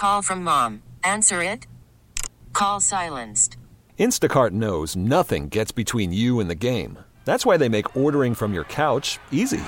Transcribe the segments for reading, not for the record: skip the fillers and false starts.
Call from mom. Answer it. Call silenced. Instacart knows nothing gets between you and the game. That's why they make ordering from your couch easy.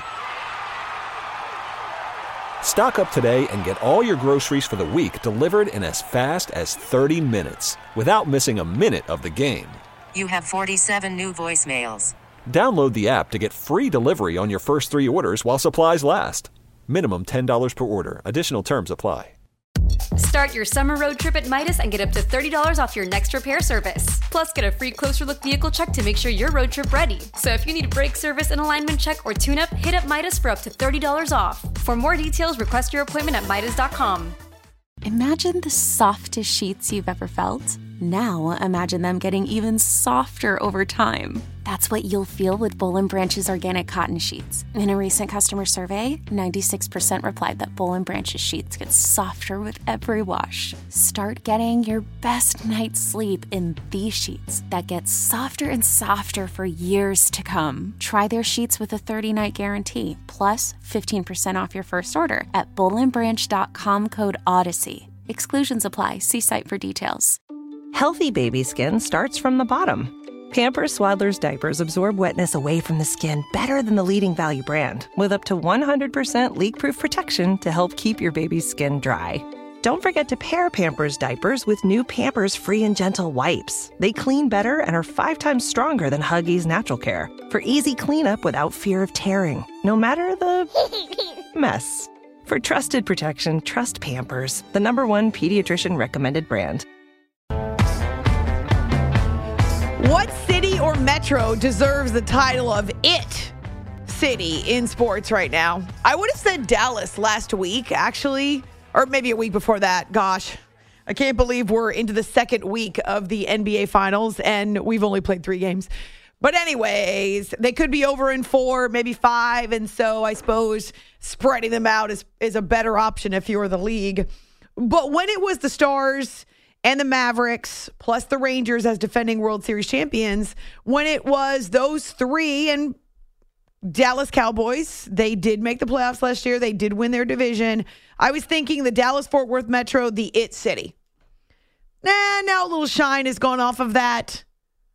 Stock up today and get all your groceries for the week delivered in as fast as 30 minutes without missing a minute of the game. You have 47 new voicemails. Download the app to get free delivery on your first 3 orders while supplies last. Minimum $10 per order. Additional terms apply. Start your summer road trip at Midas and get up to $30 off your next repair service. Plus, get a free closer look vehicle check to make sure you're road trip ready. So if you need a brake service, an alignment check, or tune-up, hit up Midas for up to $30 off. For more details, request your appointment at Midas.com. Imagine the softest sheets you've ever felt. Now imagine them getting even softer over time. That's what you'll feel with Boll & Branch's organic cotton sheets. In a recent customer survey, 96% replied that Boll & Branch's sheets get softer with every wash. Start getting your best night's sleep in these sheets that get softer and softer for years to come. Try their sheets with a 30-night guarantee, plus 15% off your first order at bollandbranch.com code ODYSSEY. Exclusions apply. See site for details. Healthy baby skin starts from the bottom. Pampers Swaddlers diapers absorb wetness away from the skin better than the leading value brand, with up to 100% leak-proof protection to help keep your baby's skin dry. Don't forget to pair Pampers diapers with new Pampers Free and Gentle wipes. They clean better and are 5 times stronger than Huggies Natural Care for easy cleanup without fear of tearing, no matter the mess. For trusted protection, trust Pampers, the #1 pediatrician recommended brand. What city or metro deserves the title of It City in sports right now? I would have said Dallas last week, actually, or maybe a week before that. Gosh, I can't believe we're into the second week of the NBA Finals, and we've only played 3 games. But anyways, they could be over in 4, maybe 5, and so I suppose spreading them out is a better option if you're the league. But when it was the Stars and the Mavericks, plus the Rangers as defending World Series champions, when it was those 3 and Dallas Cowboys, they did make the playoffs last year. They did win their division. I was thinking the Dallas-Fort Worth Metro, the It City. Now a little shine has gone off of that.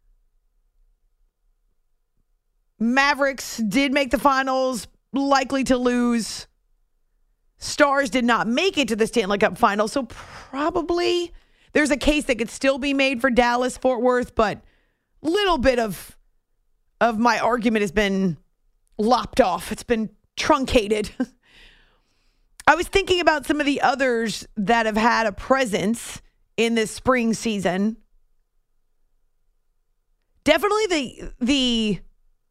Mavericks did make the finals, likely to lose. Stars did not make it to the Stanley Cup final, so probably there's a case that could still be made for Dallas, Fort Worth, but a little bit of my argument has been lopped off. It's been truncated. I was thinking about some of the others that have had a presence in this spring season. Definitely the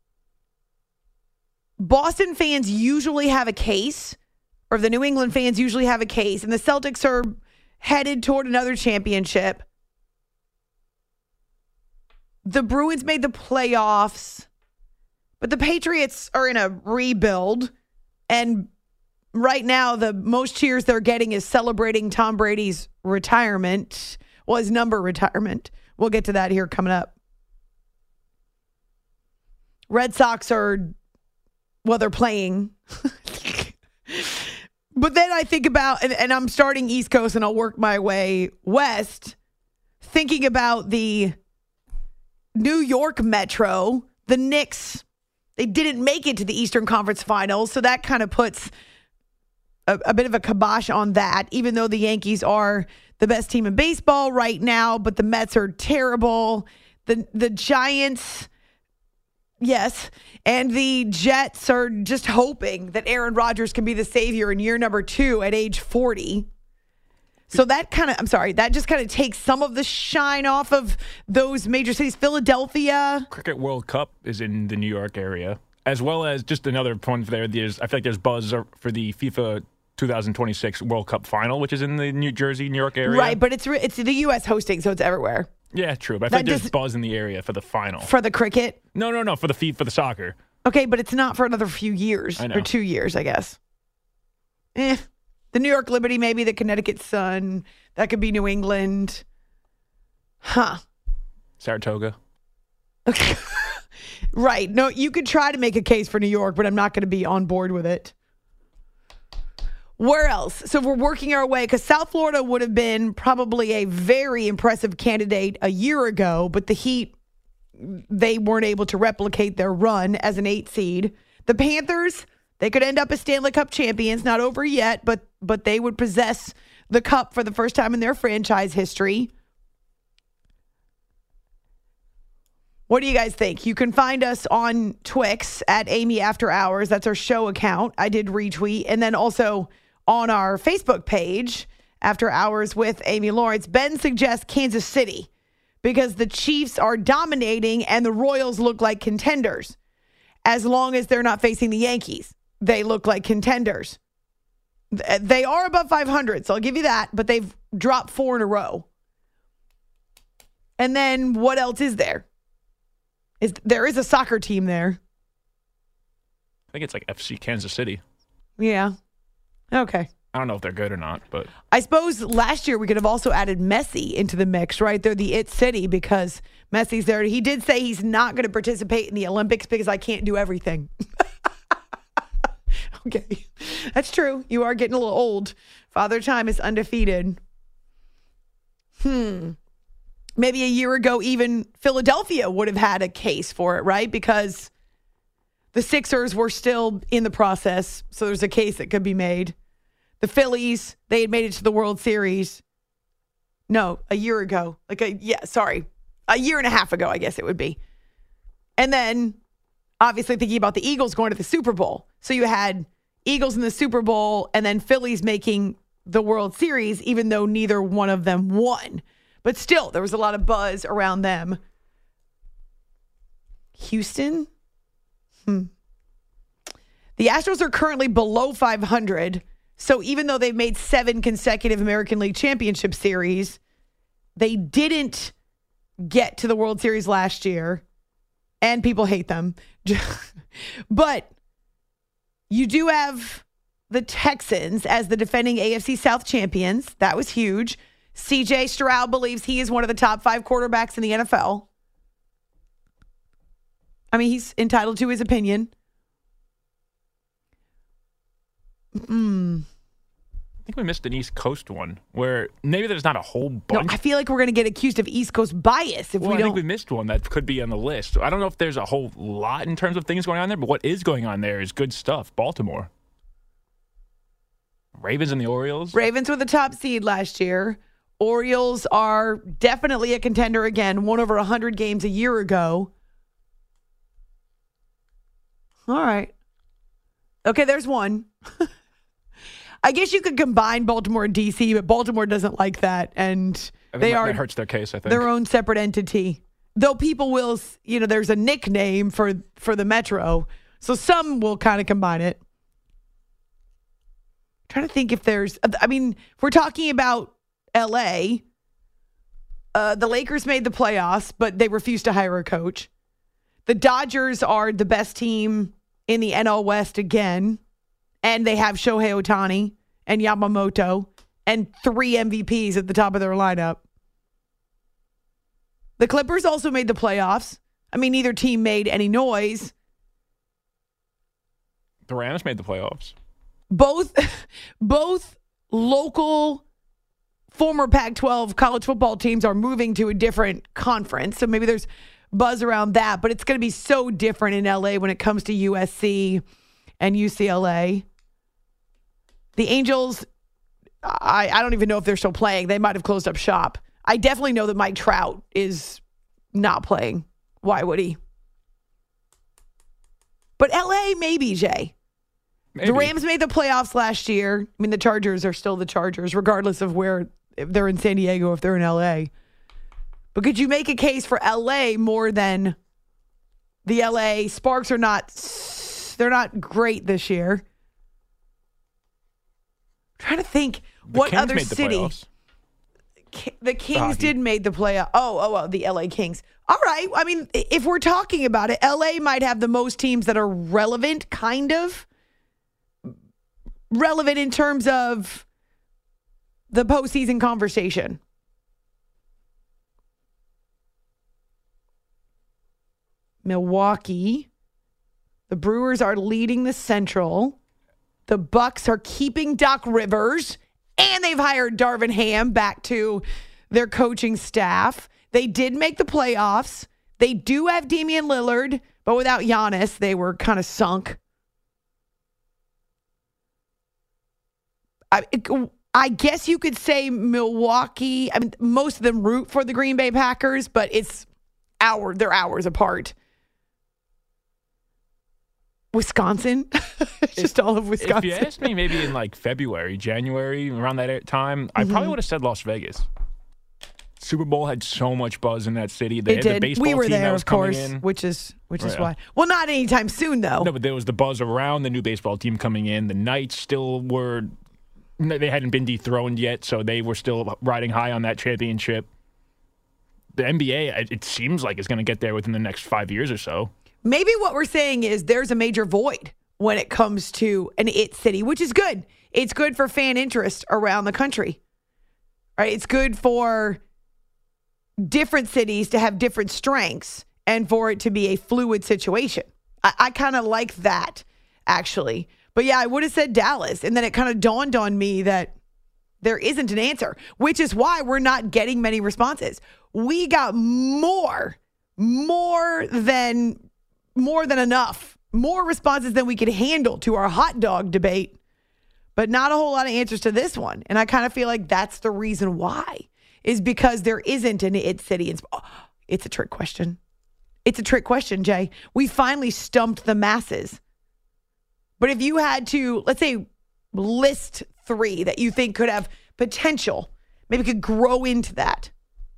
Boston fans usually have a case, or the New England fans usually have a case, and the Celtics are headed toward another championship. The Bruins made the playoffs, but the Patriots are in a rebuild, and right now the most cheers they're getting is celebrating Tom Brady's retirement, well, his number retirement. We'll get to that here coming up. Red Sox are, well, they're playing. But then I think about, and I'm starting East Coast and I'll work my way west, thinking about the New York Metro, the Knicks. They didn't make it to the Eastern Conference Finals, so that kind of puts a bit of a kibosh on that, even though the Yankees are the best team in baseball right now, but the Mets are terrible. The Giants, yes, and the Jets are just hoping that Aaron Rodgers can be the savior in year number 2 at age 40. So that just kind of takes some of the shine off of those major cities. Philadelphia. Cricket World Cup is in the New York area, as well as just another point there. I feel like there's buzz for the FIFA 2026 World Cup final, which is in the New Jersey, New York area. Right, but it's the U.S. hosting, so it's everywhere. Yeah, true. But I think there's buzz in the area for the final. For the cricket? No, for the soccer. Okay, but it's not for another few years. Or 2 years, I guess. The New York Liberty, maybe the Connecticut Sun. That could be New England. Huh. Saratoga. Okay. Right. No, you could try to make a case for New York, but I'm not going to be on board with it. Where else? So we're working our way, because South Florida would have been probably a very impressive candidate a year ago, but the Heat, they weren't able to replicate their run as an 8 seed. The Panthers, they could end up as Stanley Cup champions, not over yet, but they would possess the cup for the first time in their franchise history. What do you guys think? You can find us on Twix at Amy After Hours. That's our show account. I did retweet. And then also on our Facebook page, After Hours with Amy Lawrence, Ben suggests Kansas City because the Chiefs are dominating and the Royals look like contenders. As long as they're not facing the Yankees, they look like contenders. They are above 500, so I'll give you that, but they've dropped 4 in a row. And then what else is there? There is a soccer team there. I think it's like FC Kansas City. Yeah. Okay. I don't know if they're good or not, but I suppose last year we could have also added Messi into the mix, right? They're the it city because Messi's there. He did say he's not going to participate in the Olympics because I can't do everything. Okay. That's true. You are getting a little old. Father Time is undefeated. Maybe a year ago, even Philadelphia would have had a case for it, right? Because the Sixers were still in the process, so there's a case that could be made. The Phillies, they had made it to the World Series. No, a year ago. A year and a half ago, I guess it would be. And then, obviously, thinking about the Eagles going to the Super Bowl. So you had Eagles in the Super Bowl and then Phillies making the World Series, even though neither one of them won. But still, there was a lot of buzz around them. Houston? The Astros are currently below 500. So even though they've made 7 consecutive American League Championship Series, they didn't get to the World Series last year. And people hate them. But you do have the Texans as the defending AFC South champions. That was huge. C.J. Stroud believes he is one of the top 5 quarterbacks in the NFL. I mean, he's entitled to his opinion. I think we missed an East Coast one where maybe there's not a whole bunch. No, I feel like we're going to get accused of East Coast bias if we don't. I think we missed one that could be on the list. I don't know if there's a whole lot in terms of things going on there, but what is going on there is good stuff. Baltimore. Ravens and the Orioles. Ravens were the top seed last year. Orioles are definitely a contender again. Won over 100 games a year ago. All right. Okay, there's one. I guess you could combine Baltimore and D.C., but Baltimore doesn't like that, and that hurts their case, I think. Their own separate entity. Though people will, there's a nickname for the Metro, so some will kind of combine it. I'm trying to think if there's, if we're talking about L.A., the Lakers made the playoffs, but they refused to hire a coach. The Dodgers are the best team in the NL West again. And they have Shohei Ohtani and Yamamoto and 3 MVPs at the top of their lineup. The Clippers also made the playoffs. Neither team made any noise. The Rams made the playoffs. Both local former Pac-12 college football teams are moving to a different conference. So maybe there's buzz around that. But it's going to be so different in LA when it comes to USC and UCLA. The Angels, I don't even know if they're still playing. They might have closed up shop. I definitely know that Mike Trout is not playing. Why would he? But LA, maybe, Jay. Maybe. The Rams made the playoffs last year. The Chargers are still the Chargers, regardless of if they're in San Diego, if they're in LA. But could you make a case for LA more than the LA Sparks they're not great this year. I'm trying to think what Kings other made the city. Playoffs. The Kings did made the playoff. Oh, the LA Kings. All right. If we're talking about it, LA might have the most teams that are relevant, kind of. Relevant in terms of the postseason conversation. Milwaukee. The Brewers are leading the Central. The Bucks are keeping Doc Rivers, and they've hired Darvin Ham back to their coaching staff. They did make the playoffs. They do have Damian Lillard, but without Giannis, they were kind of sunk. I guess you could say Milwaukee. I mean, most of them root for the Green Bay Packers, but they're hours apart. Wisconsin, just all of Wisconsin. If you asked me maybe in like February, January, around that time, I probably would have said Las Vegas. Super Bowl had so much buzz in that city. They had did. The baseball we were team there, that was of course, coming in. which is why. Well, not anytime soon, though. No, but there was the buzz around the new baseball team coming in. The Knights still were. They hadn't been dethroned yet, so they were still riding high on that championship. The NBA, it seems like, is going to get there within the next 5 years or so. Maybe what we're saying is there's a major void when it comes to an it city, which is good. It's good for fan interest around the country. Right? It's good for different cities to have different strengths and for it to be a fluid situation. I kind of like that, actually. But yeah, I would have said Dallas. And then it kind of dawned on me that there isn't an answer, which is why we're not getting many responses. We got more than enough, more responses than we could handle to our hot dog debate, but not a whole lot of answers to this one. And I kind of feel like that's the reason why, is because there isn't an it city. It's a trick question. It's a trick question, Jay. We finally stumped the masses. But if you had to, let's say, list 3 that you think could have potential, maybe could grow into that.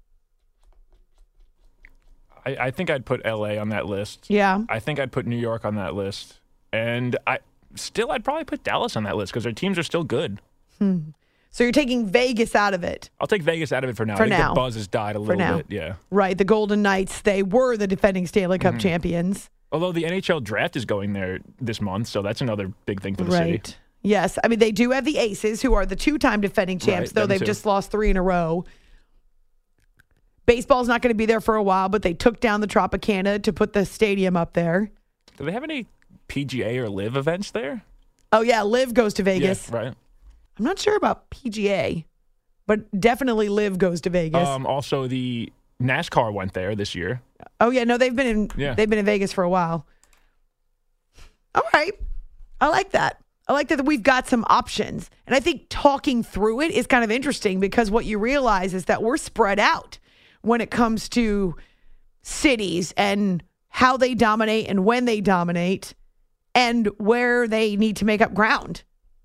I think I'd put LA on that list. Yeah. I think I'd put New York on that list. And I'd probably put Dallas on that list because their teams are still good. So you're taking Vegas out of it. I'll take Vegas out of it for now. I think the buzz has died a little bit. Yeah. Right. The Golden Knights, they were the defending Stanley Cup champions. Although the NHL draft is going there this month, so that's another big thing for the city. Yes. I mean, they do have the Aces, who are the 2-time defending champs, though they've just lost 3 in a row. Baseball's not going to be there for a while, but they took down the Tropicana to put the stadium up there. Do they have any PGA or LIV events there? Oh, yeah. LIV goes to Vegas. Yeah, right. I'm not sure about PGA, but definitely LIV goes to Vegas. Also, the NASCAR went there this year. Oh, yeah. No, they've been in Vegas for a while. All right. I like that. I like that we've got some options. And I think talking through it is kind of interesting because what you realize is that we're spread out when it comes to cities and how they dominate and when they dominate and where they need to make up ground.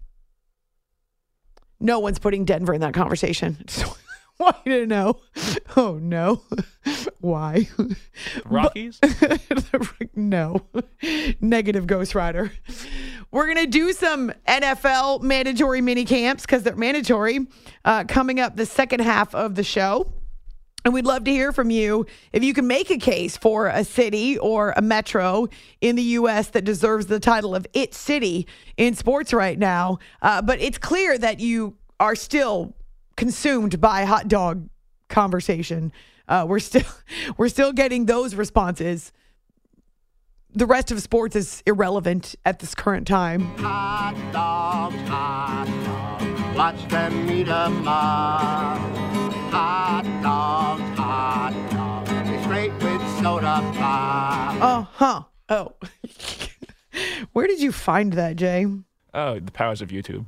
No one's putting Denver in that conversation. Why to know? Oh, no. Why? Rockies? No. Negative Ghost Rider. We're going to do some NFL mandatory mini camps because they're mandatory coming up the second half of the show. And we'd love to hear from you if you can make a case for a city or a metro in the U.S. that deserves the title of It City in sports right now. But it's clear that you are still consumed by hot dog conversation. We're still getting those responses. The rest of sports is irrelevant at this current time. Hot dogs, watch them eat 'em up. Hot dogs, straight with soda pop. Oh. Where did you find that, Jay? Oh, the powers of YouTube.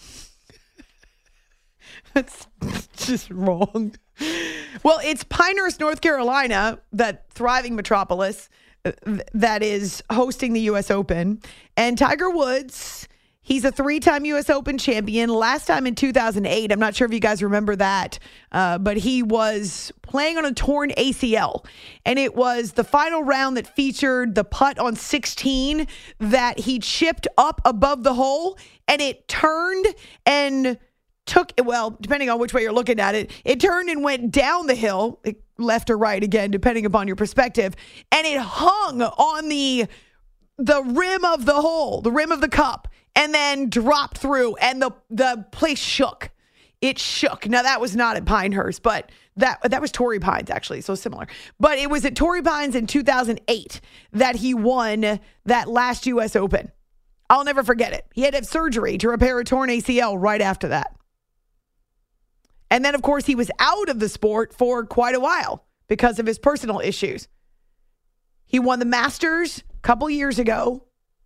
That's just wrong. Well, it's Pinehurst, North Carolina, that thriving metropolis that is hosting the U.S. Open. And Tiger Woods, he's a 3-time U.S. Open champion. Last time in 2008. I'm not sure if you guys remember that, but he was playing on a torn ACL. And it was the final round that featured the putt on 16 that he chipped up above the hole, and it turned and took, well, depending on which way you're looking at it, it turned and went down the hill, left or right, again, depending upon your perspective, and it hung on the rim of the hole, the rim of the cup, and then dropped through, and the place shook. It shook. Now, that was not at Pinehurst, but that was Torrey Pines, actually, so similar. But it was at Torrey Pines in 2008 that he won that last U.S. Open. I'll never forget it. He had to have surgery to repair a torn ACL right after that. And then, of course, he was out of the sport for quite a while because of his personal issues. He won the Masters a couple years ago.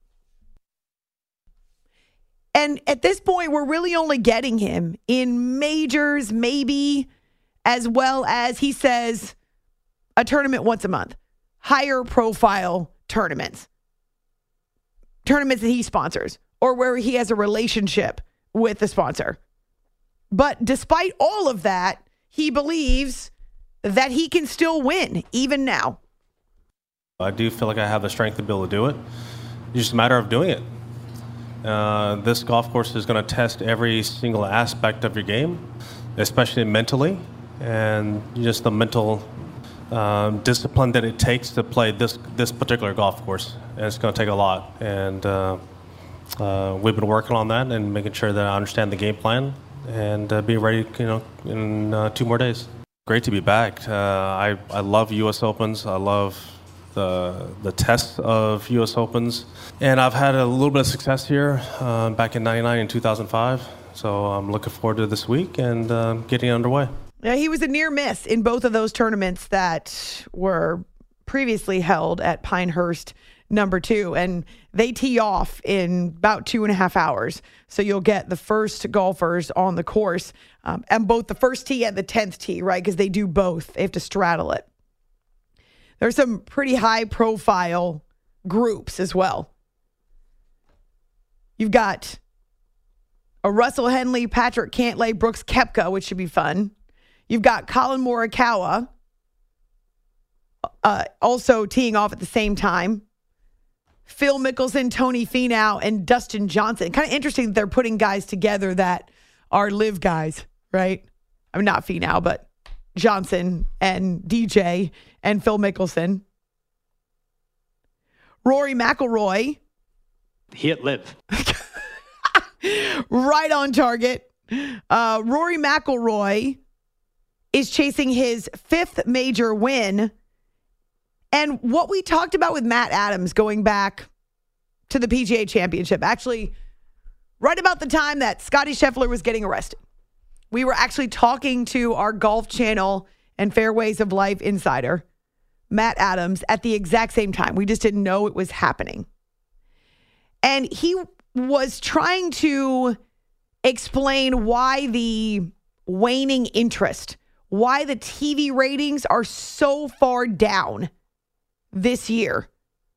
And at this point, we're really only getting him in majors, maybe, as well as, he says, a tournament once a month. Higher profile tournaments. Tournaments that he sponsors or where he has a relationship with the sponsor. But despite all of that, he believes that he can still win, even now. I do feel like I have the strength to be able to do it. It's just a matter of doing it. This golf course is going to test every single aspect of your game, especially mentally, and just the mental discipline that it takes to play this particular golf course. And it's going to take a lot. And we've been working on that and making sure that I understand the game plan and be ready, in 2 more days. Great to be back. I love U.S. Opens. I love the tests of U.S. Opens. And I've had a little bit of success here back in 99 and 2005. So I'm looking forward to this week and getting underway. Yeah, he was a near miss in both of those tournaments that were previously held at Pinehurst number 2. And they tee off in about 2.5 hours. So you'll get the first golfers on the course and both the first tee and the 10th tee, right? Because they do both. They have to straddle it. There's some pretty high profile groups as well. You've got a Russell Henley, Patrick Cantlay, Brooks Koepka, which should be fun. You've got Colin Morikawa also teeing off at the same time. Phil Mickelson, Tony Finau, and Dustin Johnson. Kind of interesting that they're putting guys together that are live guys, right? I mean, not Finau, but Johnson and DJ and Phil Mickelson. Rory McIlroy. He at live. Right on target. Rory McIlroy is chasing his 5th major win. And what we talked about with Matt Adams going back to the PGA Championship, actually right about the time that Scottie Scheffler was getting arrested, we were actually talking to our Golf Channel and Fairways of Life insider, Matt Adams, at the exact same time. We just didn't know it was happening. And he was trying to explain why the waning interest, why the TV ratings are so far down this year.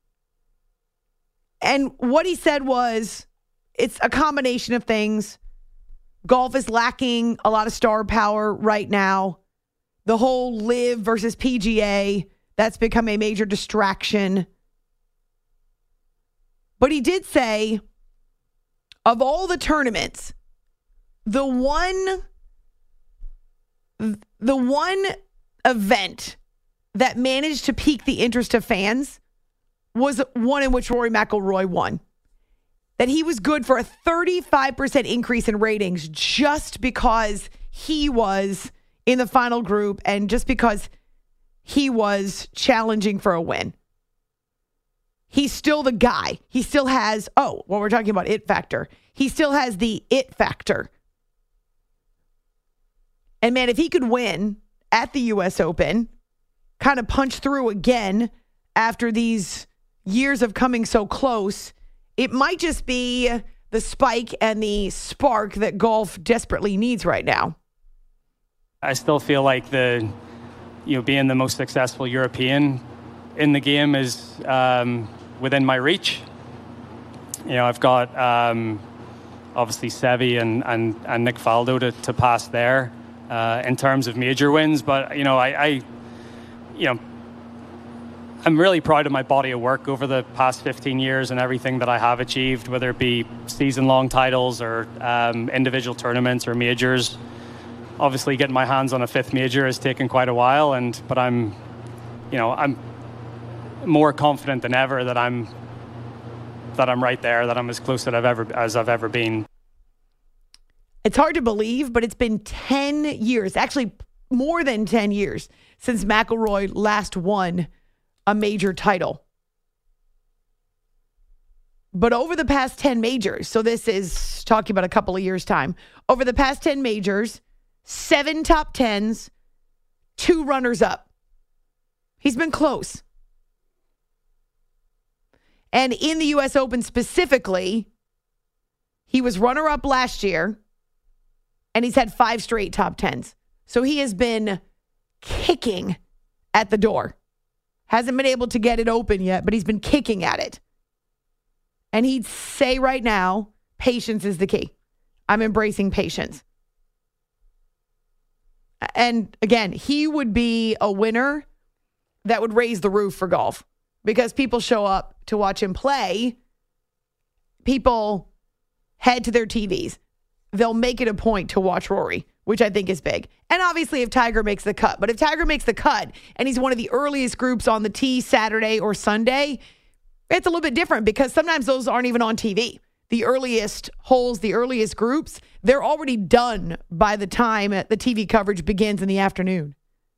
And what he said was, it's a combination of things. Golf is lacking a lot of star power right now. The whole LIV versus PGA, that's become a major distraction. But he did say, of all the tournaments, the one event that managed to pique the interest of fans was one in which Rory McIlroy won. That he was good for a 35% increase in ratings just because he was in the final group and just because he was challenging for a win. He's still the guy. He still has, we're talking about it factor. He still has the it factor. And man, if he could win at the U.S. Open, kind of punch through again after these years of coming so close, it might just be the spike and the spark that golf desperately needs right now. I still feel like being the most successful European in the game is within my reach. I've got obviously Seve and Nick Faldo to pass there in terms of major wins, but I'm really proud of my body of work over the past 15 years and everything that I have achieved, whether it be season-long titles or individual tournaments or majors. Obviously, getting my hands on a 5th major has taken quite a while, but I'm more confident than ever that I'm right there, that I'm as close as I've ever been. It's hard to believe, but it's been 10 years, actually more than 10 years, since McIlroy last won a major title. But over the past 10 majors, so this is talking about a couple of years' time, over the past 10 majors, 7 top 10s, 2 runners-up. He's been close. And in the U.S. Open specifically, he was runner-up last year, and he's had 5 straight top 10s. So he has been kicking at the door. Hasn't been able to get it open yet, but he's been kicking at it. And he'd say right now, patience is the key. I'm embracing patience. And again, he would be a winner that would raise the roof for golf because people show up to watch him play. People head to their TVs. They'll make it a point to watch Rory, which I think is big. And obviously if Tiger makes the cut. But if Tiger makes the cut and he's one of the earliest groups on the tee Saturday or Sunday, it's a little bit different because sometimes those aren't even on TV. The earliest holes, the earliest groups, they're already done by the time the TV coverage begins in the afternoon.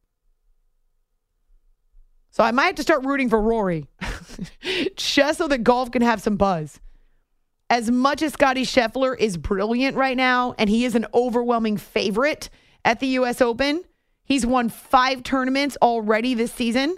So I might have to start rooting for Rory just so that golf can have some buzz. As much as Scottie Scheffler is brilliant right now, and he is an overwhelming favorite at the U.S. Open, he's won 5 tournaments already this season.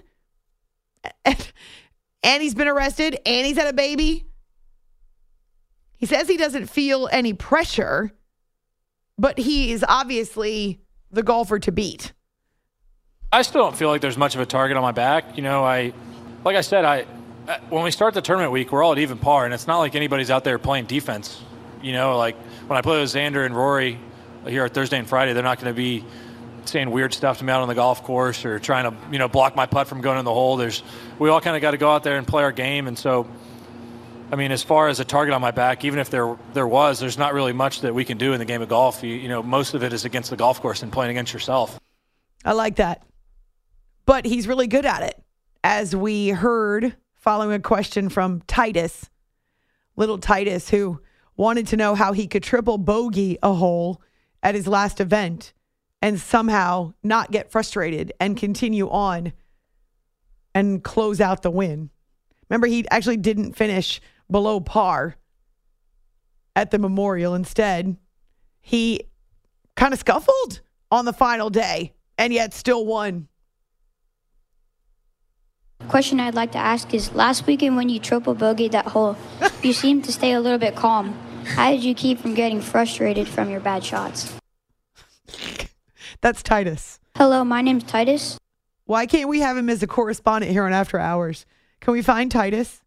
And he's been arrested, and he's had a baby. He says he doesn't feel any pressure, but he is obviously the golfer to beat. I still don't feel like there's much of a target on my back. You know, like I said, when we start the tournament week, we're all at even par, and it's not like anybody's out there playing defense. You know, like when I play with Xander and Rory here at Thursday and Friday, they're not going to be saying weird stuff to me out on the golf course or trying to, you know, block my putt from going in the hole. We all kind of got to go out there and play our game. And so, I mean, as far as a target on my back, even if there was, there's not really much that we can do in the game of golf. You know, most of it is against the golf course and playing against yourself. I like that. But he's really good at it. As we heard following a question from Titus, little Titus, who wanted to know how he could triple bogey a hole at his last event and somehow not get frustrated and continue on and close out the win. Remember, he actually didn't finish below par at the Memorial. Instead, he kind of scuffled on the final day and yet still won. Question I'd like to ask is, last weekend when you triple bogeyed that hole, you seemed to stay a little bit calm. How did you keep from getting frustrated from your bad shots? That's Titus. Hello, my name's Titus. Why can't we have him as a correspondent here on After Hours? Can we find Titus?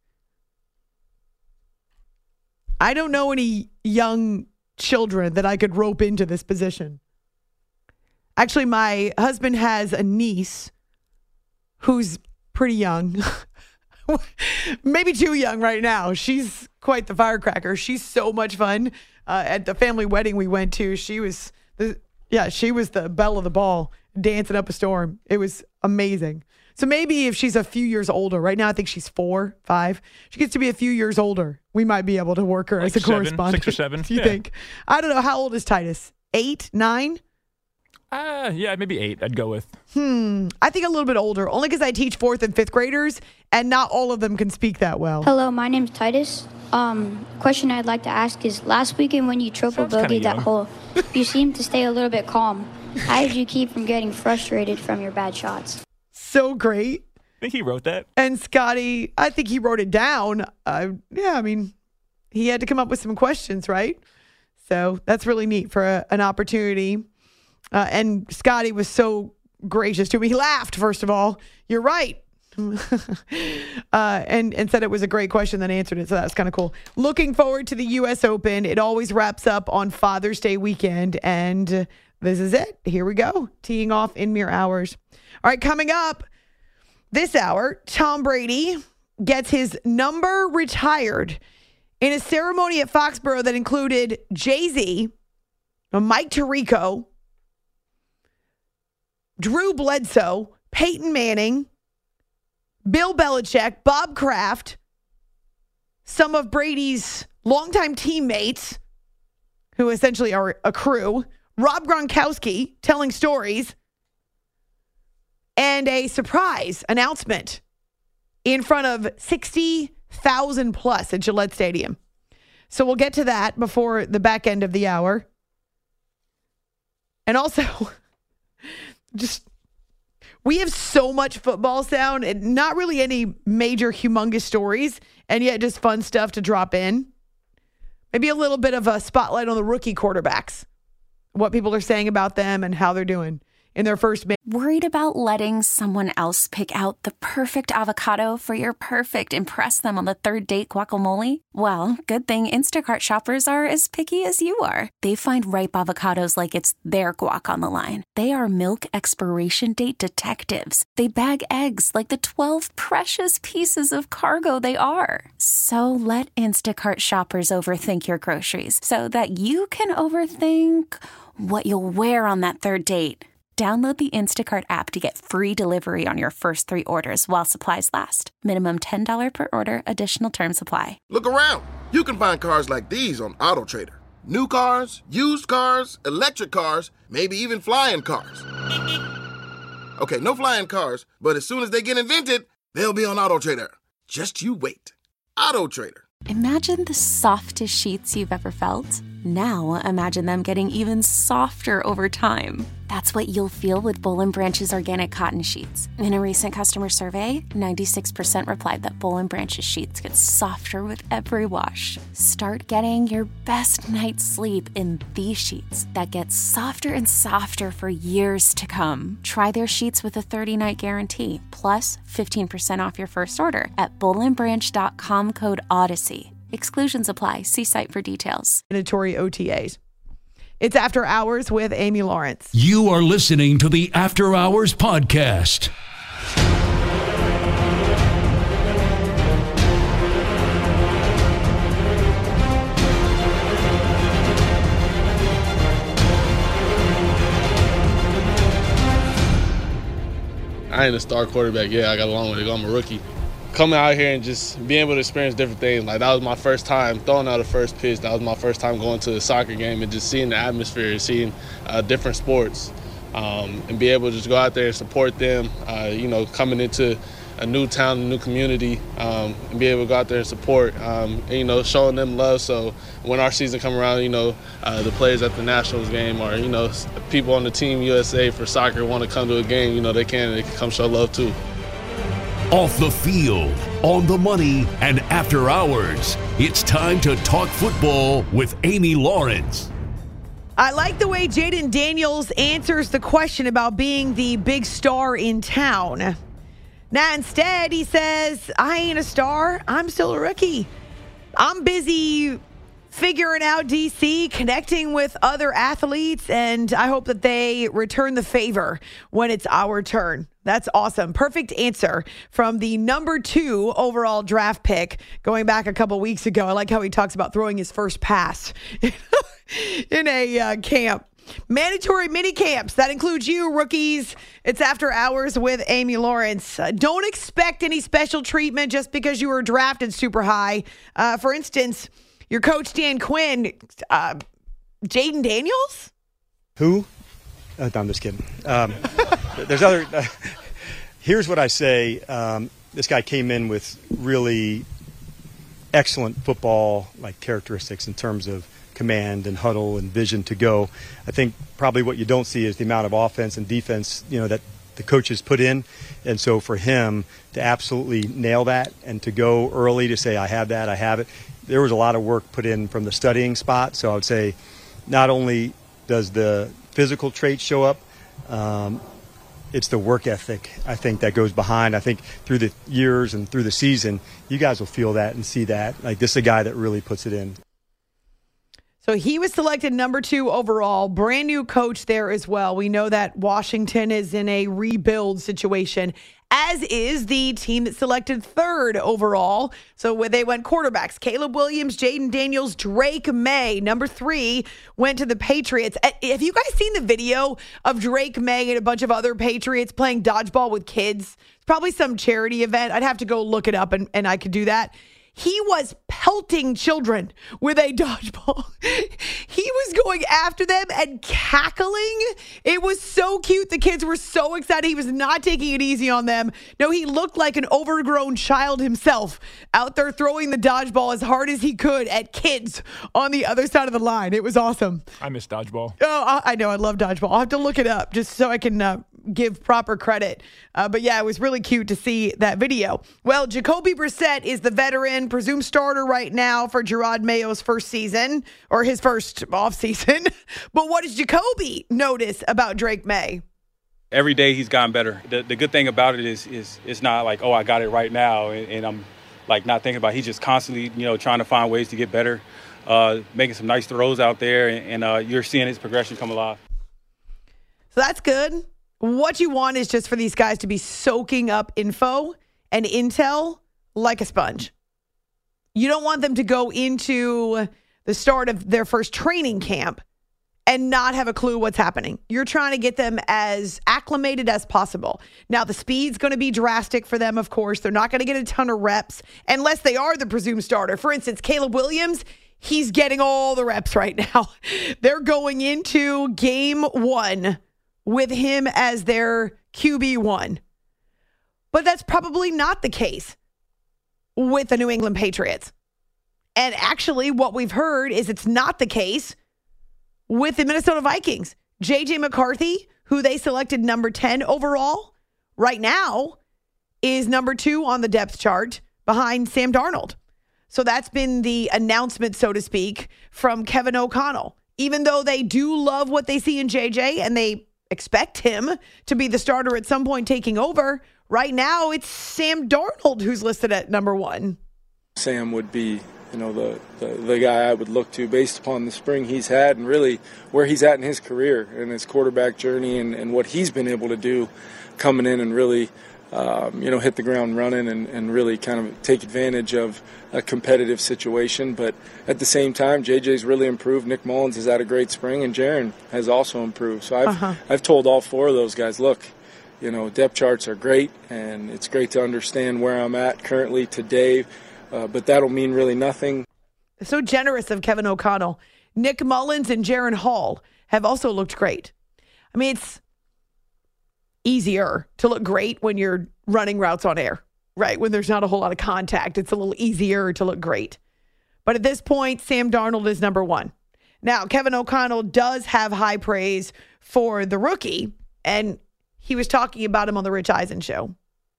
I don't know any young children that I could rope into this position. Actually, my husband has a niece who's pretty young. Maybe too young right now. She's quite the firecracker. She's so much fun. At the family wedding we went to, she was the belle of the ball, dancing up a storm. It was amazing. So maybe if she's a few years older, right now I think she's 4, 5. She gets to be a few years older, we might be able to work her like as a correspondent. 6 or 7. Do you think? I don't know. How old is Titus? 8, 9? Yeah, maybe 8 I'd go with. I think a little bit older, only because I teach 4th and 5th graders, and not all of them can speak that well. Hello, my name's Titus. Question I'd like to ask is, last weekend when you triple bogeyed that hole, you seemed to stay a little bit calm. How did you keep from getting frustrated from your bad shots? So great. I think he wrote that. And Scotty, I think he wrote it down. Yeah, I mean, he had to come up with some questions, right? So that's really neat for an opportunity. And Scotty was so gracious to me. He laughed, first of all. You're right. and said it was a great question, then answered it. So that's kind of cool. Looking forward to the U.S. Open. It always wraps up on Father's Day weekend. And this is it. Here we go. Teeing off in mere hours. All right, coming up this hour, Tom Brady gets his number retired in a ceremony at Foxborough that included Jay-Z, Mike Tirico, Drew Bledsoe, Peyton Manning, Bill Belichick, Bob Kraft, some of Brady's longtime teammates, who essentially are a crew, Rob Gronkowski telling stories, and a surprise announcement in front of 60,000 1,000 plus at Gillette Stadium. So we'll get to that before the back end of the hour. And also, we have so much football sound and not really any major humongous stories, and yet just fun stuff to drop in. Maybe a little bit of a spotlight on the rookie quarterbacks, what people are saying about them and how they're doing in their first game. Worried about letting someone else pick out the perfect avocado for your perfect impress them on the third date guacamole? Well, good thing Instacart shoppers are as picky as you are. They find ripe avocados like it's their guac on the line. They are milk expiration date detectives. They bag eggs like the 12 precious pieces of cargo they are. So let Instacart shoppers overthink your groceries so that you can overthink what you'll wear on that third date. Download the Instacart app to get free delivery on your first 3 orders while supplies last. Minimum $10 per order. Additional terms apply. Look around. You can find cars like these on AutoTrader. New cars, used cars, electric cars, maybe even flying cars. Okay, no flying cars, but as soon as they get invented, they'll be on AutoTrader. Just you wait. AutoTrader. Imagine the softest sheets you've ever felt. Now imagine them getting even softer over time. That's what you'll feel with Boll & Branch's organic cotton sheets. In a recent customer survey, 96% replied that Boll & Branch's sheets get softer with every wash. Start getting your best night's sleep in these sheets that get softer and softer for years to come. Try their sheets with a 30-night guarantee, plus 15% off your first order at bollandbranch.com code Odyssey. Exclusions apply. See site for details. Mandatory OTAs. It's After Hours with Amy Lawrence. You are listening to the After Hours podcast. I ain't a star quarterback. Yeah, I got a long way to go. I'm a rookie. Coming out here and just being able to experience different things. Like, that was my first time throwing out a first pitch. That was my first time going to a soccer game and just seeing the atmosphere, seeing different sports, and be able to just go out there and support them, coming into a new town, a new community, and be able to go out there and support, and, showing them love. So when our season come around, the players at the Nationals game or, people on the Team USA for soccer want to come to a game, they can come show love too. Off the field, on the money, and after hours, it's time to talk football with Amy Lawrence. I like the way Jayden Daniels answers the question about being the big star in town. Now, instead, he says, I ain't a star. I'm still a rookie. I'm busy figuring out DC, connecting with other athletes, and I hope that they return the favor when it's our turn. That's awesome. Perfect answer from the number 2 overall draft pick going back a couple weeks ago. I like how he talks about throwing his first pass in a camp. Mandatory mini camps. That includes you, rookies. It's After Hours with Amy Lawrence. Don't expect any special treatment just because you were drafted super high. For instance, your coach, Dan Quinn, Jayden Daniels? Who? I'm just kidding. There's other. Here's what I say. This guy came in with really excellent football characteristics in terms of command and huddle and vision to go. I think probably what you don't see is the amount of offense and defense that the coaches put in. And so for him to absolutely nail that and to go early to say, I have that, I have it. There was a lot of work put in from the studying spot. So I would say not only does the physical traits show up, it's the work ethic, I think, that goes behind. I think through the years and through the season, you guys will feel that and see that. This is a guy that really puts it in. So he was selected number 2 overall, brand new coach there as well. We know that Washington is in a rebuild situation, as is the team that selected 3rd overall. So when they went quarterbacks, Caleb Williams, Jayden Daniels, Drake May, number 3, went to the Patriots. Have you guys seen the video of Drake May and a bunch of other Patriots playing dodgeball with kids? It's probably some charity event. I'd have to go look it up and I could do that. He was pelting children with a dodgeball. He was going after them and cackling. It was so cute. The kids were so excited. He was not taking it easy on them. No, he looked like an overgrown child himself out there throwing the dodgeball as hard as he could at kids on the other side of the line. It was awesome. I miss dodgeball. Oh, I know. I love dodgeball. I'll have to look it up just so I can give proper credit. But yeah, it was really cute to see that video. Well, Jacoby Brissett is the veteran, presumed starter right now for Gerard Mayo's first season, or his first offseason. But what does Jacoby notice about Drake May? Every day he's gotten better. The good thing about it is it's not like, oh, I got it right now, and I'm like not thinking about it. He's just constantly, trying to find ways to get better, making some nice throws out there, and you're seeing his progression come alive. So that's good. What you want is just for these guys to be soaking up info and intel like a sponge. You don't want them to go into the start of their first training camp and not have a clue what's happening. You're trying to get them as acclimated as possible. Now, the speed's going to be drastic for them, of course. They're not going to get a ton of reps unless they are the presumed starter. For instance, Caleb Williams, he's getting all the reps right now. They're going into game 1 with him as their QB1. But that's probably not the case with the New England Patriots. And actually, what we've heard is it's not the case with the Minnesota Vikings. J.J. McCarthy, who they selected number 10 overall, right now is number 2 on the depth chart behind Sam Darnold. So that's been the announcement, so to speak, from Kevin O'Connell. Even though they do love what they see in J.J. and they expect him to be the starter at some point taking over, right now it's Sam Darnold who's listed at number 1. Sam would be, the guy I would look to based upon the spring he's had and really where he's at in his career and his quarterback journey and what he's been able to do coming in and really, hit the ground running and really kind of take advantage of a competitive situation. But at the same time, JJ's really improved. Nick Mullins has had a great spring, and Jaron has also improved. So I've told all 4 of those guys, look, depth charts are great, and it's great to understand where I'm at currently today, but that'll mean really nothing. So generous of Kevin O'Connell. Nick Mullins and Jaron Hall have also looked great. I mean, it's easier to look great when you're running routes on air, right? When there's not a whole lot of contact, it's a little easier to look great. But at this point, Sam Darnold is number 1. Now, Kevin O'Connell does have high praise for the rookie, and he was talking about him on the Rich Eisen show.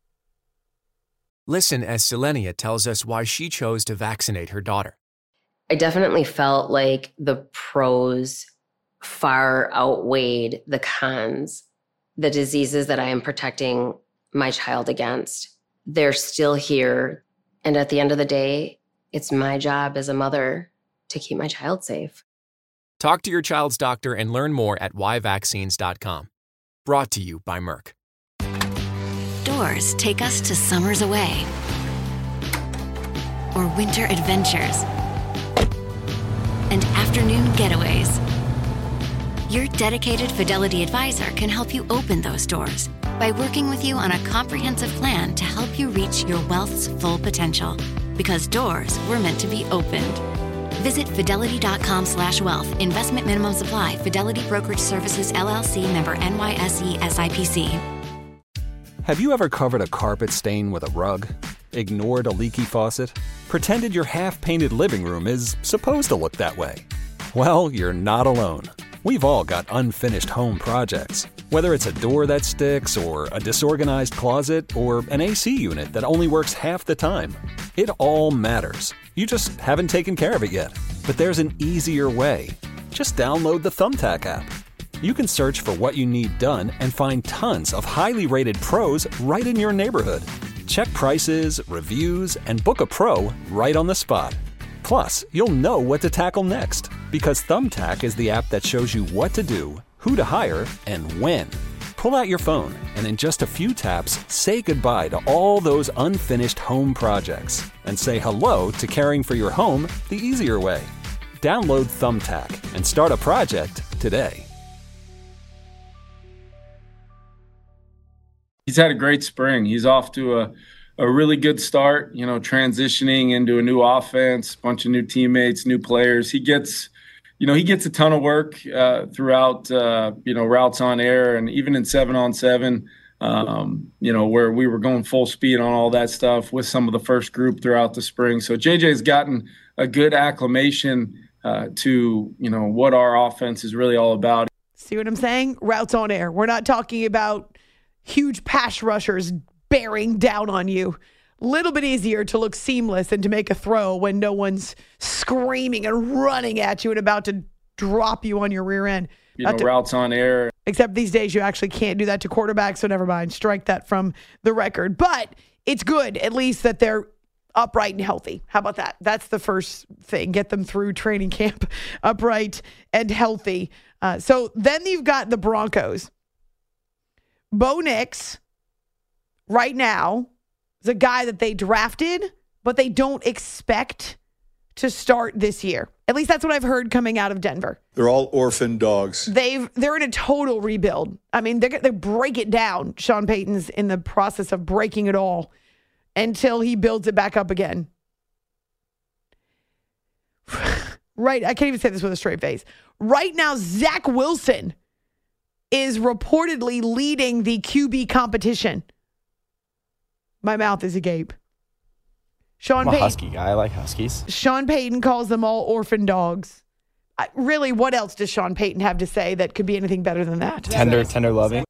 Listen as Selenia tells us why she chose to vaccinate her daughter. I definitely felt like the pros far outweighed the cons. The diseases that I am protecting my child against, they're still here. And at the end of the day, it's my job as a mother to keep my child safe. Talk to your child's doctor and learn more at whyvaccines.com. Brought to you by Merck. Doors take us to summers away or winter adventures and afternoon getaways. Your dedicated Fidelity advisor can help you open those doors by working with you on a comprehensive plan to help you reach your wealth's full potential. Because doors were meant to be opened. Visit fidelity.com/wealth. Investment minimum supply. Fidelity Brokerage Services, LLC, member NYSE SIPC. Have you ever covered a carpet stain with a rug? Ignored a leaky faucet? Pretended your half-painted living room is supposed to look that way? Well, you're not alone. We've all got unfinished home projects. Whether it's a door that sticks, or a disorganized closet, or an AC unit that only works half the time. It all matters. You just haven't taken care of it yet. But there's an easier way. Just download the Thumbtack app. You can search for what you need done and find tons of highly rated pros right in your neighborhood. Check prices, reviews, and book a pro right on the spot. Plus, you'll know what to tackle next, because Thumbtack is the app that shows you what to do, who to hire, and when. Pull out your phone, and in just a few taps, say goodbye to all those unfinished home projects, and say hello to caring for your home the easier way. Download Thumbtack and start a project today. He's had a great spring. He's off to a really good start, transitioning into a new offense, bunch of new teammates, new players. He gets a ton of work throughout, routes on air and even in 7-on-7, where we were going full speed on all that stuff with some of the first group throughout the spring. So JJ's gotten a good acclimation to, what our offense is really all about. See what I'm saying? Routes on air. We're not talking about huge pass rushers bearing down on you. Little bit easier to look seamless and to make a throw when no one's screaming and running at you and about to drop you on your rear end. Routes on air. Except these days you actually can't do that to quarterbacks, so never mind. Strike that from the record. But it's good, at least, that they're upright and healthy. How about that? That's the first thing. Get them through training camp upright and healthy. So then you've got the Broncos. Bo Nix, right now, is a guy that they drafted, but they don't expect to start this year. At least that's what I've heard coming out of Denver. They're all orphan dogs. They're in a total rebuild. I mean, they break it down. Sean Payton's in the process of breaking it all until he builds it back up again. Right. I can't even say this with a straight face. Right now, Zach Wilson is reportedly leading the QB competition. My mouth is agape. I'm a Husky guy. I like Huskies. Sean Payton calls them all orphan dogs. Really, what else does Sean Payton have to say that could be anything better than that? Tender loving.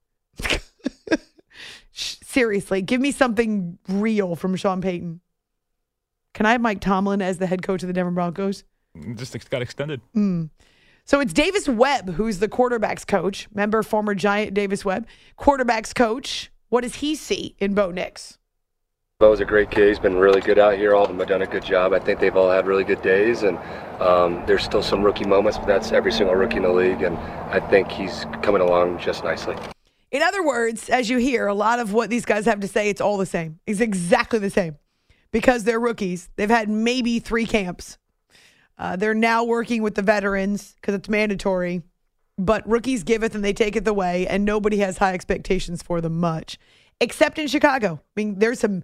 Seriously, give me something real from Sean Payton. Can I have Mike Tomlin as the head coach of the Denver Broncos? Just got extended. So it's Davis Webb, who's the quarterback's coach. Remember former Giant Davis Webb? Quarterback's coach. What does he see in Bo Nix? Bo's a great kid. He's been really good out here. All of them have done a good job. I think they've all had really good days, and there's still some rookie moments, but that's every single rookie in the league, and I think he's coming along just nicely. In other words, as you hear, a lot of what these guys have to say, it's all the same. It's exactly the same because they're rookies. They've had maybe 3 camps. They're now working with the veterans because it's mandatory, but rookies giveth and they taketh away, and nobody has high expectations for them much, except in Chicago. I mean, there's some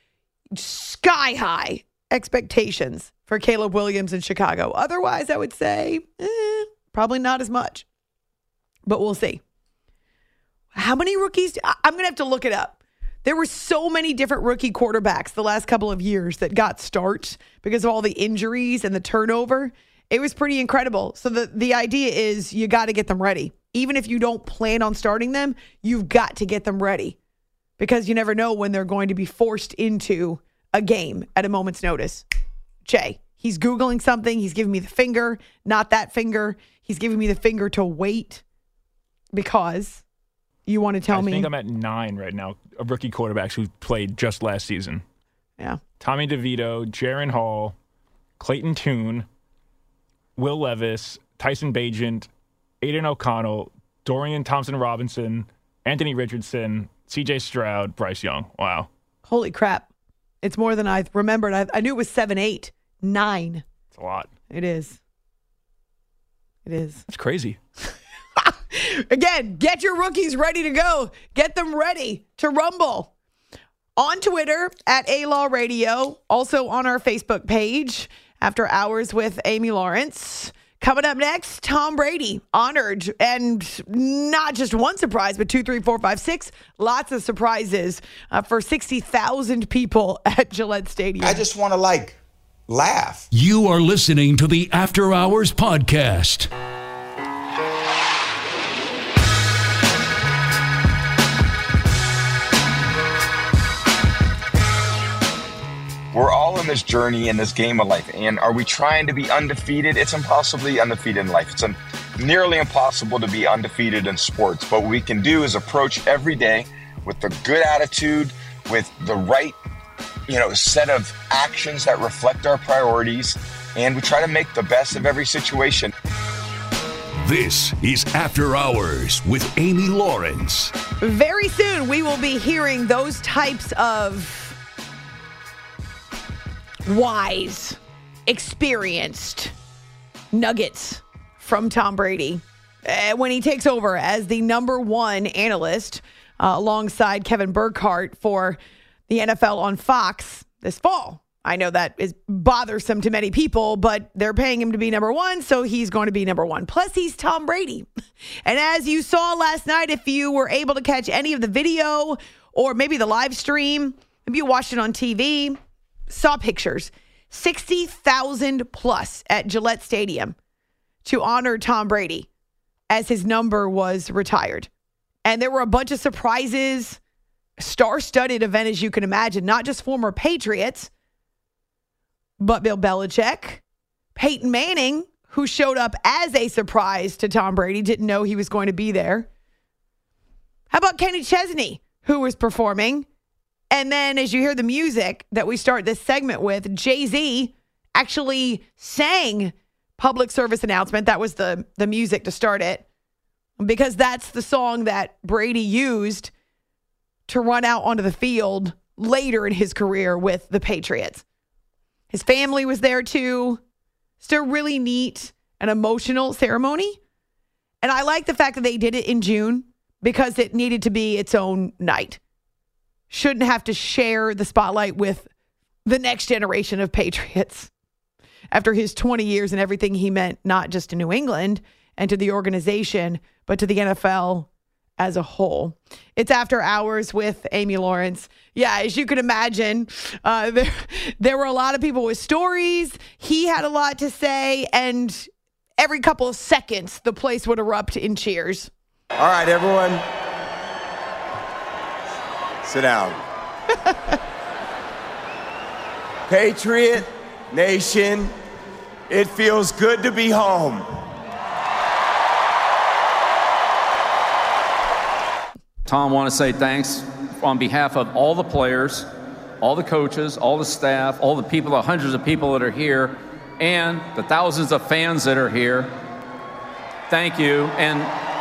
sky high expectations for Caleb Williams in Chicago. Otherwise, I would say probably not as much, but we'll see. How many rookies? I'm going to have to look it up. There were so many different rookie quarterbacks the last couple of years that got starts because of all the injuries and the turnover. It was pretty incredible. So the idea is you got to get them ready. Even if you don't plan on starting them, you've got to get them ready because you never know when they're going to be forced into a game at a moment's notice. Jay, he's Googling something. He's giving me the finger, not that finger. He's giving me the finger to wait because you want to tell me. I think I'm at 9 right now of rookie quarterbacks who played just last season. Yeah. Tommy DeVito, Jaron Hall, Clayton Tune, Will Levis, Tyson Bagent, Aiden O'Connell, Dorian Thompson-Robinson, Anthony Richardson, C.J. Stroud, Bryce Young. Wow. Holy crap. It's more than I remembered. I knew it was 7, 8, 9. It's a lot. It is. It is. That's crazy. Again, get your rookies ready to go. Get them ready to rumble. On Twitter, at A-Law Radio. Also on our Facebook page, After Hours with Amy Lawrence. Coming up next, Tom Brady, honored, and not just one surprise, but 2, 3, 4, 5, 6. Lots of surprises for 60,000 people at Gillette Stadium. I just want to, laugh. You are listening to the After Hours Podcast. We're all in this journey, in this game of life. And are we trying to be undefeated? It's impossibly undefeated in life. It's nearly impossible to be undefeated in sports. But what we can do is approach every day with a good attitude, with the right, set of actions that reflect our priorities. And we try to make the best of every situation. This is After Hours with Amy Lawrence. Very soon, we will be hearing those types of wise, experienced nuggets from Tom Brady when he takes over as the number 1 analyst alongside Kevin Burkhardt for the NFL on Fox this fall. I know that is bothersome to many people, but they're paying him to be number one, so he's going to be number one. Plus, he's Tom Brady. And as you saw last night, if you were able to catch any of the video or maybe the live stream, maybe you watched it on TV, saw pictures, 60,000 plus at Gillette Stadium to honor Tom Brady as his number was retired. And there were a bunch of surprises, star-studded event, as you can imagine, not just former Patriots, but Bill Belichick, Peyton Manning, who showed up as a surprise to Tom Brady, didn't know he was going to be there. How about Kenny Chesney, who was performing? And then as you hear the music that we start this segment with, Jay-Z actually sang Public Service Announcement. That was the music to start it, because that's the song that Brady used to run out onto the field later in his career with the Patriots. His family was there too. Still really neat and emotional ceremony. And I like the fact that they did it in June because it needed to be its own night. Shouldn't have to share the spotlight with the next generation of Patriots after his 20 years and everything he meant, not just to New England and to the organization, but to the NFL as a whole. It's After Hours with Amy Lawrence. Yeah, as you can imagine, there were a lot of people with stories. He had a lot to say, and every couple of seconds, the place would erupt in cheers. All right, everyone. Sit down. Patriot Nation, it feels good to be home. Tom, I want to say thanks on behalf of all the players, all the coaches, all the staff, all the people, the hundreds of people that are here, and the thousands of fans that are here. Thank you. And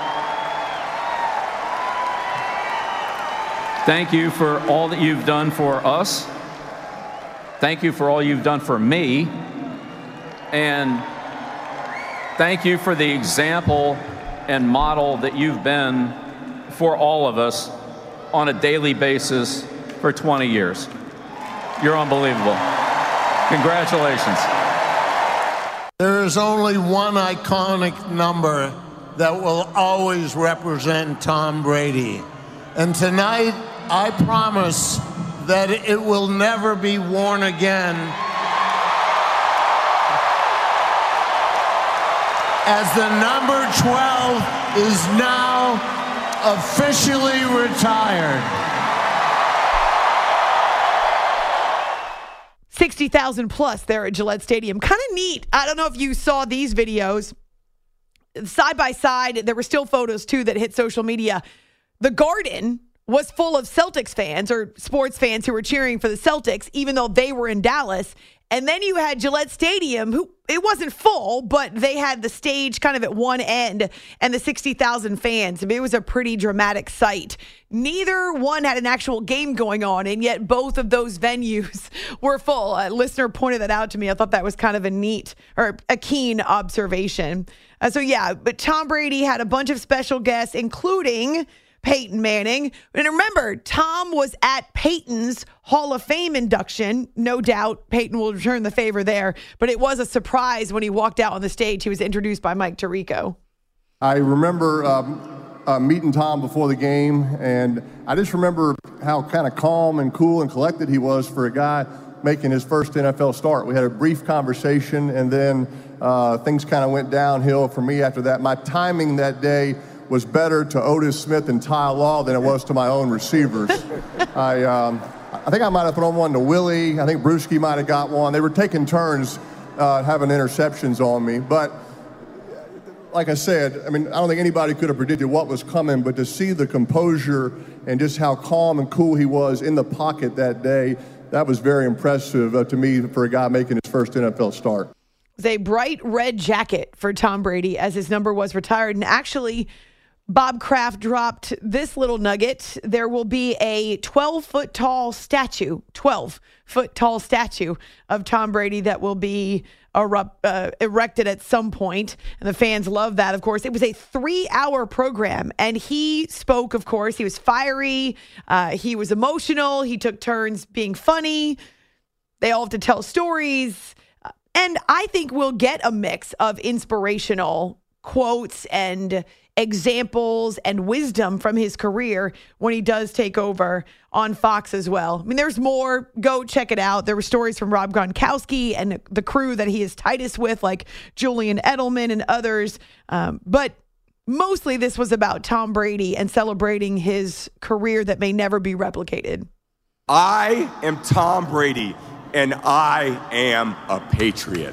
thank you for all that you've done for us. Thank you for all you've done for me. And thank you for the example and model that you've been for all of us on a daily basis for 20 years. You're unbelievable. Congratulations. There is only one iconic number that will always represent Tom Brady. And tonight, I promise that it will never be worn again, as the number 12 is now officially retired. 60,000 plus there at Gillette Stadium. Kind of neat. I don't know if you saw these videos. Side by side, there were still photos too that hit social media. The Garden was full of Celtics fans or sports fans who were cheering for the Celtics, even though they were in Dallas. And then you had Gillette Stadium, who it wasn't full, but they had the stage kind of at one end and the 60,000 fans. I mean, it was a pretty dramatic sight. Neither one had an actual game going on, and yet both of those venues were full. A listener pointed that out to me. I thought that was kind of a neat or a keen observation. But Tom Brady had a bunch of special guests, including Peyton Manning. And remember, Tom was at Peyton's Hall of Fame induction. No doubt Peyton will return the favor there. But it was a surprise when he walked out on the stage. He was introduced by Mike Tirico. I remember meeting Tom before the game, and I just remember how kind of calm and cool and collected he was for a guy making his first NFL start. We had a brief conversation, and then things kind of went downhill for me after that. My timing that day was better to Otis Smith and Ty Law than it was to my own receivers. I think I might have thrown one to Willie. I think Brewski might have got one. They were taking turns having interceptions on me. But like I said, I mean, I don't think anybody could have predicted what was coming, but to see the composure and just how calm and cool he was in the pocket that day, that was very impressive to me for a guy making his first NFL start. It was a bright red jacket for Tom Brady as his number was retired. And actually, Bob Kraft dropped this little nugget. There will be a 12-foot tall statue of Tom Brady that will be erected at some point. And the fans love that, of course. It was a 3-hour program, and he spoke, of course. He was fiery. He was emotional. He took turns being funny. They all have to tell stories. And I think we'll get a mix of inspirational quotes and examples and wisdom from his career when he does take over on Fox as well. I mean, there's more. Go check it out. There were stories from Rob Gronkowski and the crew that he is tightest with, like Julian Edelman and others. But mostly this was about Tom Brady and celebrating his career that may never be replicated. I am Tom Brady, and I am a Patriot.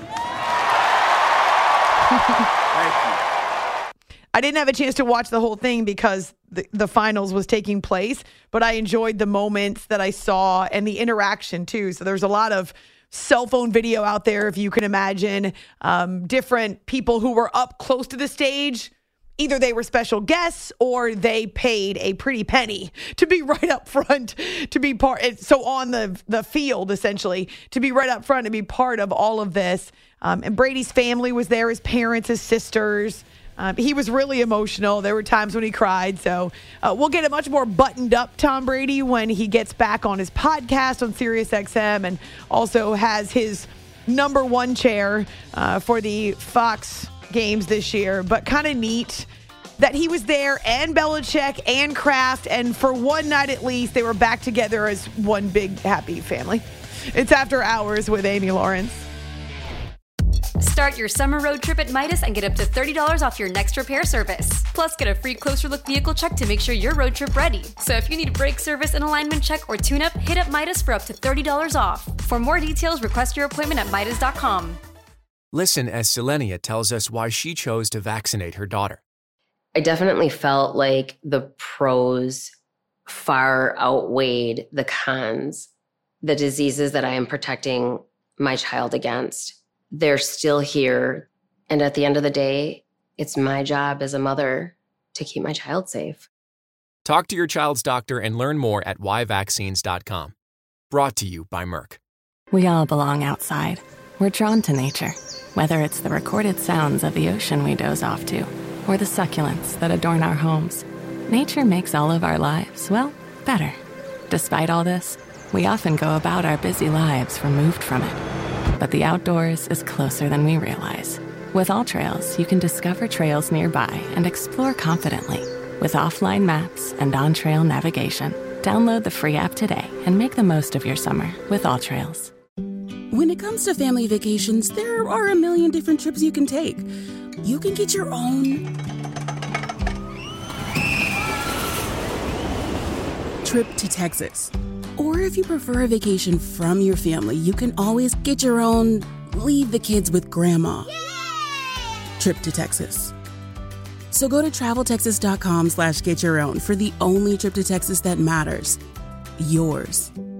Thank you. I didn't have a chance to watch the whole thing because the finals was taking place, but I enjoyed the moments that I saw and the interaction too. So there's a lot of cell phone video out there, if you can imagine, different people who were up close to the stage. Either they were special guests or they paid a pretty penny to be right up front, to be part. So on the field, essentially, to be right up front, to be part of all of this. And Brady's family was there, his parents, his sisters. He was really emotional. There were times when he cried. So we'll get a much more buttoned up Tom Brady when he gets back on his podcast on SiriusXM and also has his number one chair for the Fox games this year. But kind of neat that he was there, and Belichick and Kraft, and for one night at least, they were back together as one big happy family. It's After Hours with Amy Lawrence. Start your summer road trip at Midas and get up to $30 off your next repair service. Plus, get a free closer look vehicle check to make sure you're road trip ready. So if you need a brake service, an alignment check, or tune-up, hit up Midas for up to $30 off. For more details, request your appointment at Midas.com. Listen as Selenia tells us why she chose to vaccinate her daughter. I definitely felt like the pros far outweighed the cons, the diseases that I am protecting my child against. They're still here. And at the end of the day, it's my job as a mother to keep my child safe. Talk to your child's doctor and learn more at yvaccines.com. Brought to you by Merck. We all belong outside. We're drawn to nature, whether it's the recorded sounds of the ocean we doze off to, or the succulents that adorn our homes. Nature makes all of our lives, well, better. Despite all this, we often go about our busy lives removed from it. But the outdoors is closer than we realize. With AllTrails, you can discover trails nearby and explore confidently. With offline maps and on-trail navigation, download the free app today and make the most of your summer with AllTrails. When it comes to family vacations, there are a million different trips you can take. You can get your own trip to Texas. Or if you prefer a vacation from your family, you can always get your own leave the kids with grandma trip to Texas. So go to traveltexas.com/get your own for the only trip to Texas that matters. Yours.